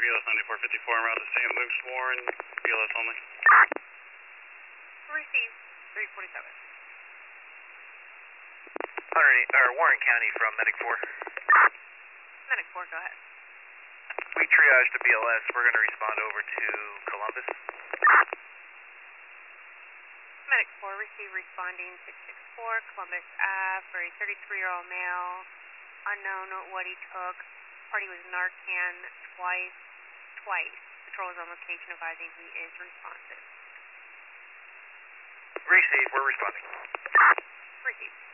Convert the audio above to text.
BLS 9454 en route to St. Luke's Warren, BLS only. Receive 347. Warren County from Medic 4. Medic 4, go ahead. We triaged the BLS. We're going to respond over to Columbus. Medic 4, receive responding 664, Columbus Ave, for a 33-year-old male. Unknown what he took. Party was Narcan twice. Patrol is on location advising he is responsive. Receive, we're responding. Receive.